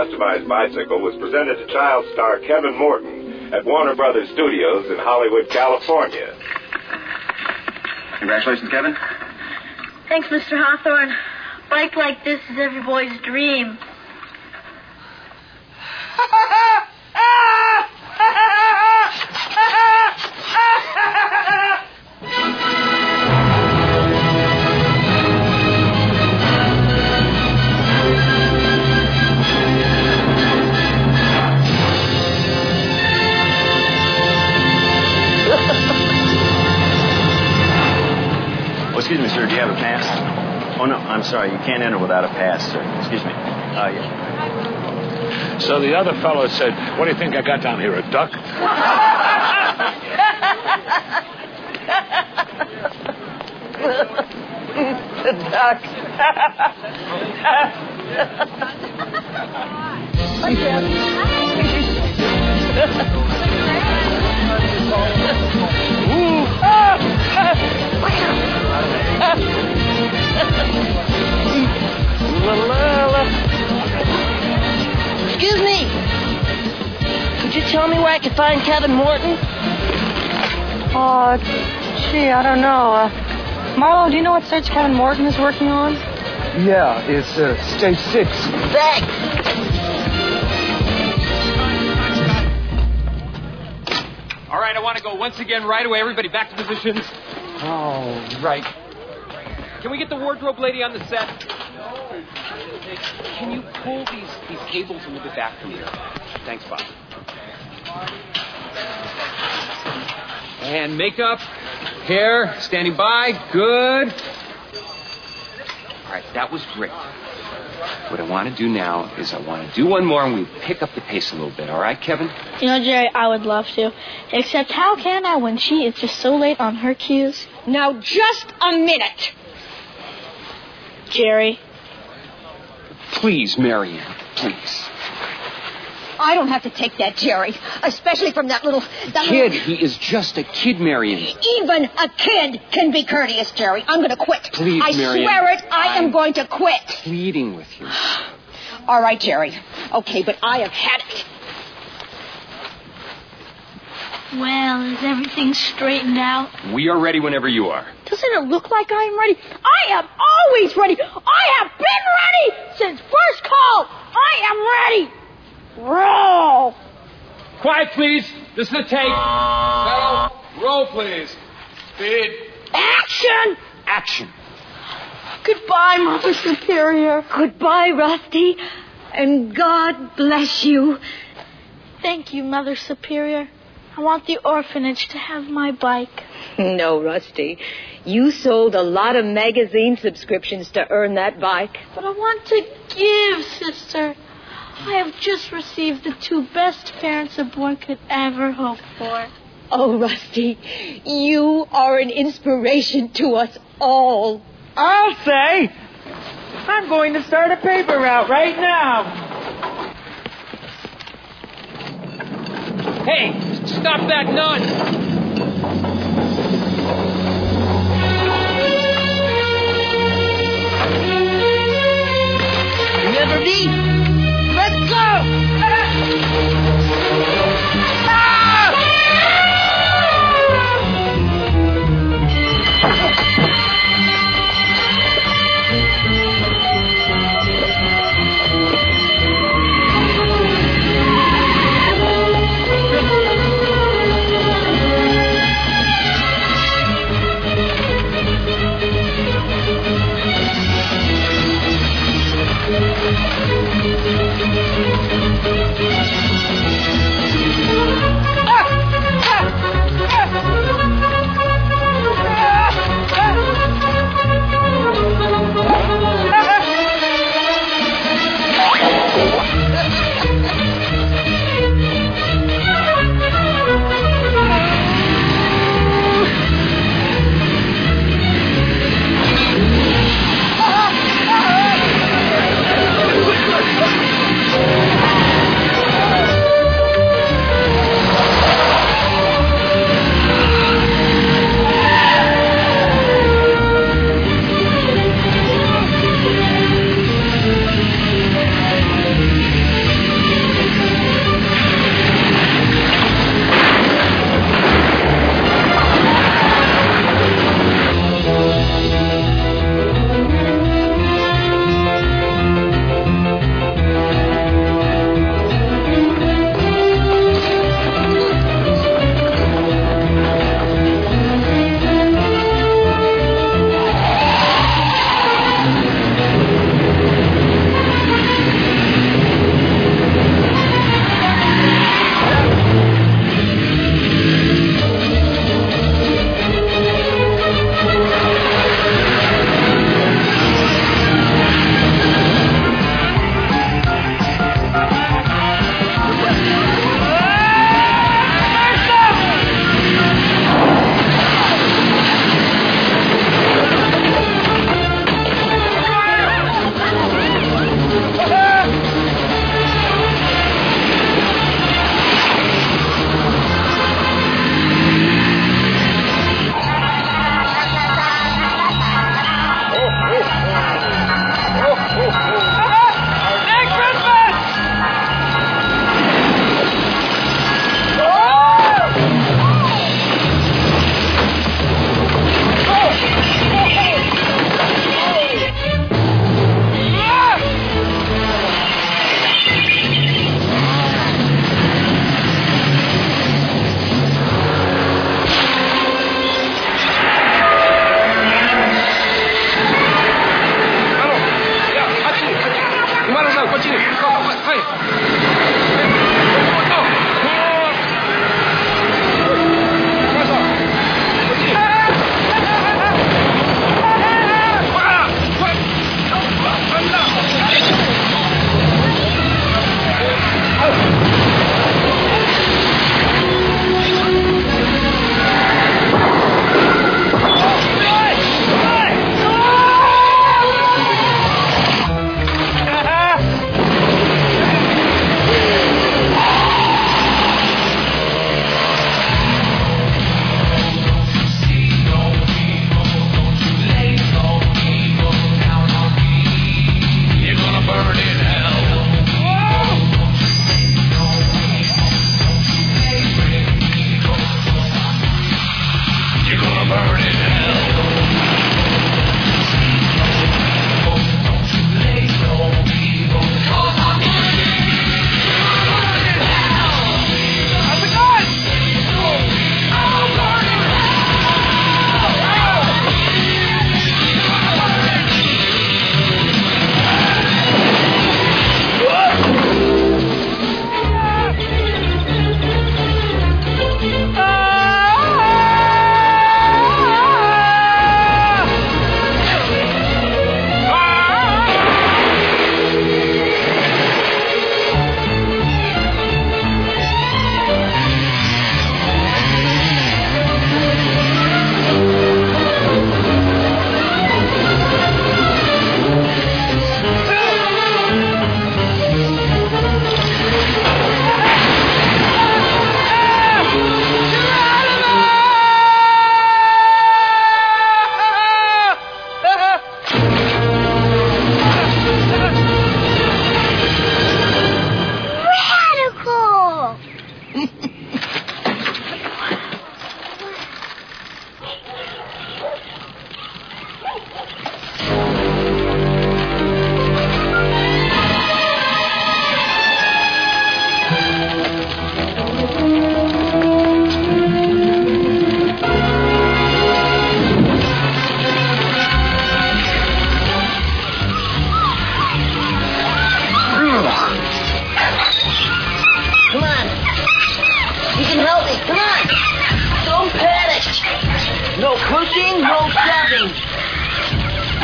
customized bicycle was presented to child star Kevin Morton at Warner Brothers Studios in Hollywood, California. Congratulations, Kevin. Thanks, Mr. Hawthorne. A bike like this is every boy's dream. Excuse me, sir. Do you have a pass? Oh, no. I'm sorry. You can't enter without a pass, sir. Excuse me. Yeah. So the other fellow said, what do you think I got down here, a duck? The duck. Excuse me. Could you tell me where I could find Kevin Morton? Oh, gee, I don't know. Marlo, do you know what search Kevin Morton is working on? Yeah, it's stage 6. Thanks. All right, I want to go once again right away. Everybody back to positions. Oh, right. Can we get the wardrobe lady on the set? Can you pull these cables a little bit back from here? Thanks, Bob. And makeup, hair, standing by. Good. All right, that was great. What I want to do now is I want to do one more and we pick up the pace a little bit. All right, Kevin? You know, Jerry, I would love to. Except how can I when she is just so late on her cues? Now, just a minute. Jerry. Please, Marianne, please. I don't have to take that, Jerry. Especially from that little... Kid, he is just a kid, Marianne. Even a kid can be courteous, Jerry. I'm going to quit. Please, I Marianne. swear it, I am going to quit. Pleading with you. All right, Jerry. Okay, but I have had it. Well, is everything straightened out? We are ready whenever you are. Doesn't it look like I am ready? I am always ready. I have been ready since first call. I am ready. Roll. Quiet, please. This is the take. Settle. Roll, please. Speed. Action. Action. Goodbye, Mother Superior. Goodbye, Rusty. And God bless you. Thank you, Mother Superior. I want the orphanage to have my bike. No, Rusty. You sold a lot of magazine subscriptions to earn that bike. But I want to give, sister. I have just received the 2 best parents a boy could ever hope for. Oh, Rusty, you are an inspiration to us all. I'll say. I'm going to start a paper route right now. Hey, stop that nut! Remember me? Let's go!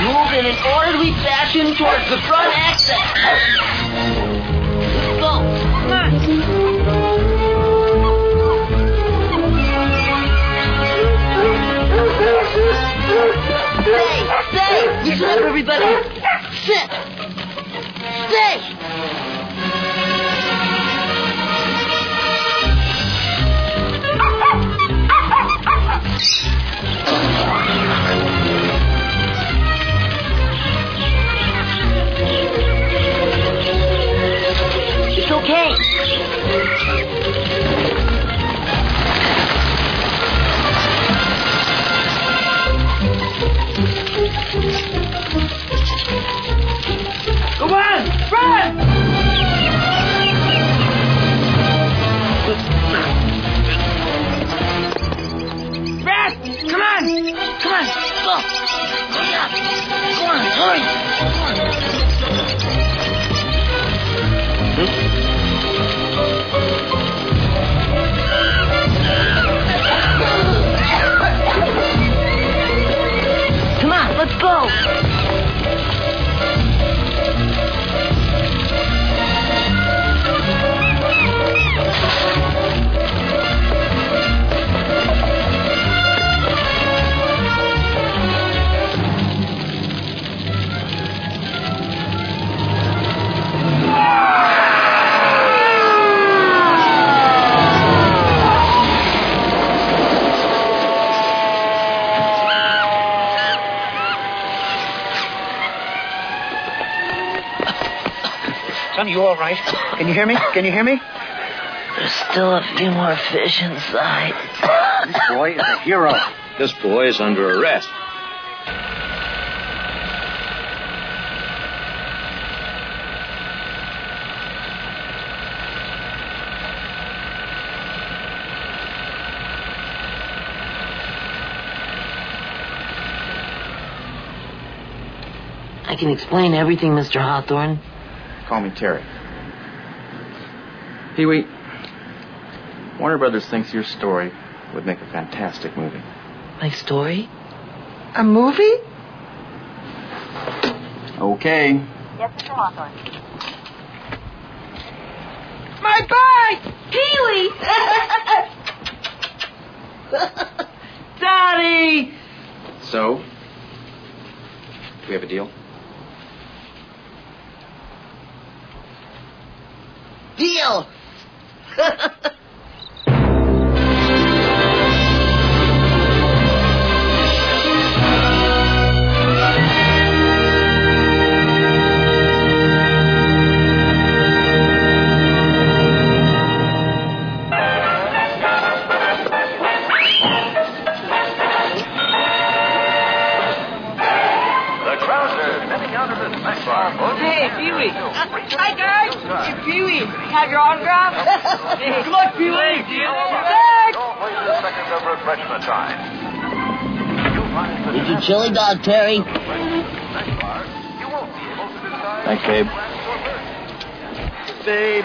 Move in an orderly fashion towards the front exit. Let's go. Come on. Stay! Listen up, everybody! Sit! Stay! It's okay. Come on, run! Brad, come on! Come on, go! Hurry up! Come on, hurry! Come on, let's go! Son, you all right? Can you hear me? Can you hear me? There's still a few more fish inside. This boy is a hero. This boy is under arrest. I can explain everything, Mr. Hawthorne. Call me Terry. Pee-wee, Warner Brothers thinks your story would make a fantastic movie. My story? A movie? Okay. Yes, Mr. Hawthorne. My bike! Pee-wee! Daddy! So, do we have a deal? Deal! Hey, Pee-wee. Hi, guys. Hey, Pee-wee. Have your autograph? Good luck, Pee-wee. Thanks. Seconds of refreshment time. Did you chili dog, Terry? Thanks, babe. Babe.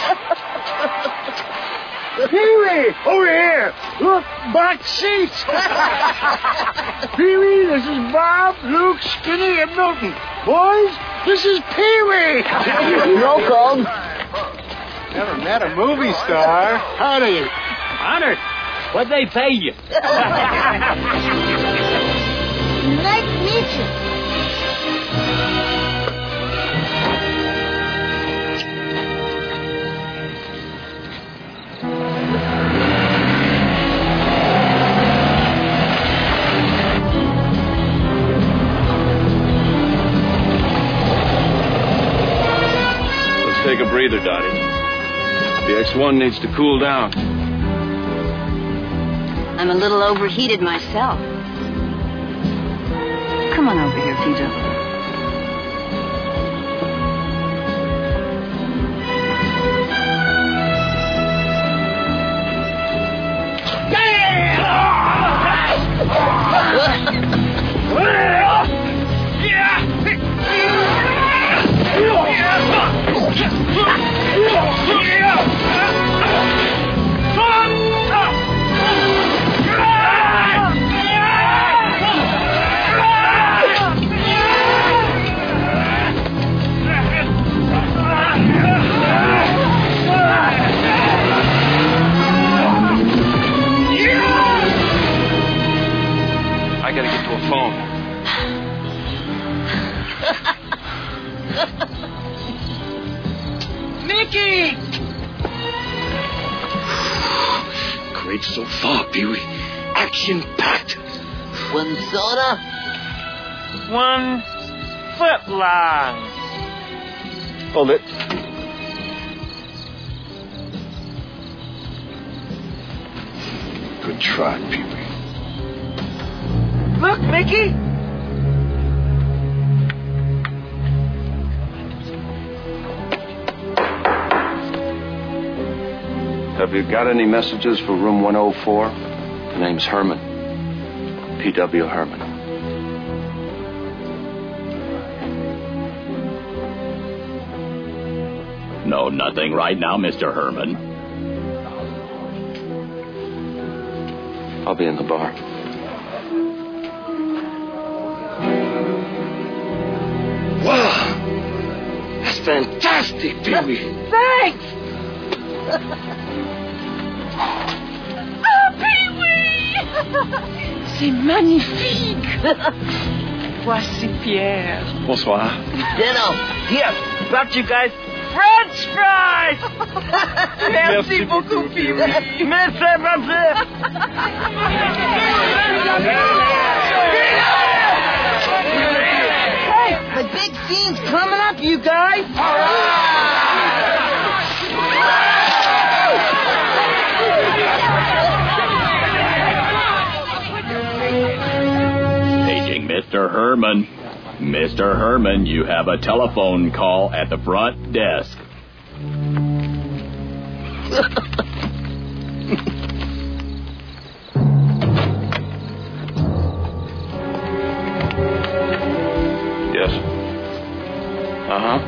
Pee-wee, over here. Look, box seats. Pee-wee, this is Bob, Luke, Skinny, and Milton. Boys, this is Pee-wee. Roll call. Never met a movie star. How do you? Honored. What'd they pay you? Nice to meet you. Take a breather, Dottie. The X1 needs to cool down. I'm a little overheated myself. Come on over here, Tito. Pee-wee. Action-packed. One soda? 1 foot long. Hold it. Good try, Pee-wee. Look, Mickey. Have you got any messages for room 104? The name's Herman. P.W. Herman. No, nothing right now, Mr. Herman. I'll be in the bar. Wow. That's fantastic, Pee-wee. Thanks! Oh, Pee-wee! C'est magnifique! Voici Pierre. Bonsoir. Ditto. Here, brought you guys French fries! Merci beaucoup, Pee-wee. Merci, merci. Hey, the big scene's coming up, you guys. All Paging Mr. Herman. Mr. Herman, you have a telephone call at the front desk. Yes. Uh-huh.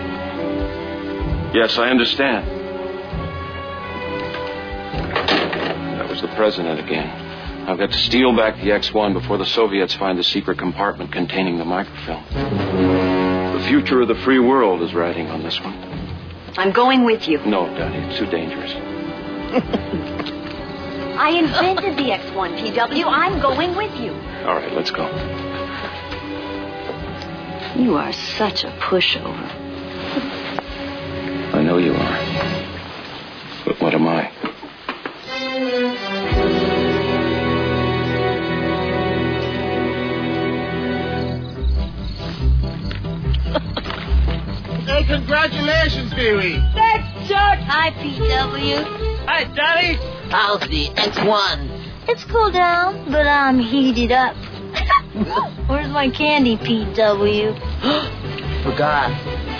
Yes, I understand. That was the president again. I've got to steal back the X-1 before the Soviets find the secret compartment containing the microfilm. The future of the free world is riding on this one. I'm going with you. No, Daddy, it's too dangerous. I invented the X1, PW. I'm going with you. All right, let's go. You are such a pushover. I know you are. But what am I? Hey, congratulations, Pee-wee. Thanks, Chuck. Hi, PW. Hi, Daddy. How's the X1? It's cooled down, but I'm heated up. Where's my candy, PW? Forgot.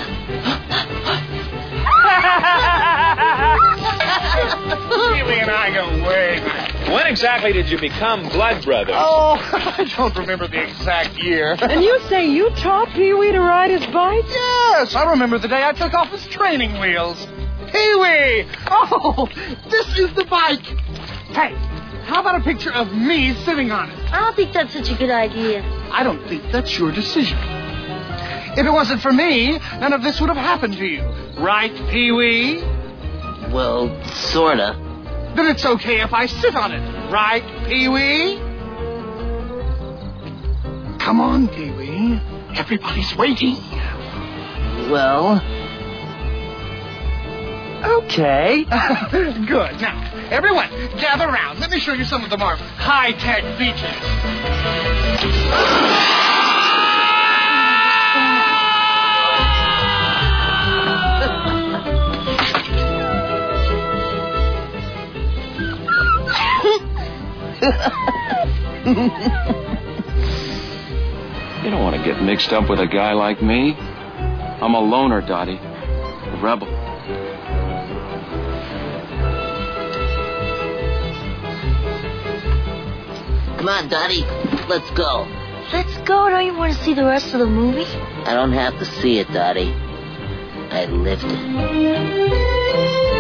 Pee-wee and I go way back. When exactly did you become blood brothers? Oh, I don't remember the exact year. And you say you taught Pee-wee to ride his bike? Yes, I remember the day I took off his training wheels. Pee-wee! Oh, this is the bike. Hey, how about a picture of me sitting on it? I don't think that's such a good idea. I don't think that's your decision. If it wasn't for me, none of this would have happened to you. Right, Pee-wee? Well, sorta. Then it's okay if I sit on it. Right, Pee-wee? Come on, Pee-wee. Everybody's waiting. Well... Okay. Good. Now, everyone, gather around. Let me show you some of the more high-tech features. You don't want to get mixed up with a guy like me. I'm a loner, Dottie. A rebel. Come on, Dottie. Let's go. Let's go. Don't you want to see the rest of the movie? I don't have to see it, Dottie. I lived it.